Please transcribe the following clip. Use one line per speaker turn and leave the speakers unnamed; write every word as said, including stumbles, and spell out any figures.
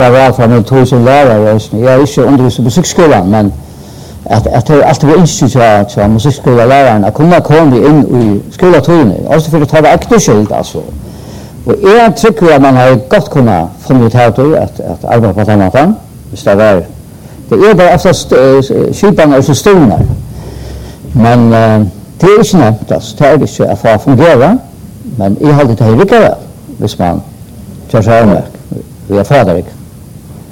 Jag var från en tusen lärare. Jag är inte undervisad på musikskolan, men att att det alltid var institut så musikskolläraren att kunna komma in i skolatiden. Alltså för att ta det aktivt alltså. Och jag tycker att man har gott kunnat få ut här att att arbeta på den här visst det var det är bara oftast skipan är så stora. Men det är inte nämnt alltså. Det är inte att få fungera. Men jag har det här lyckas väl, hvis man kör så här med. Vi är färdiga.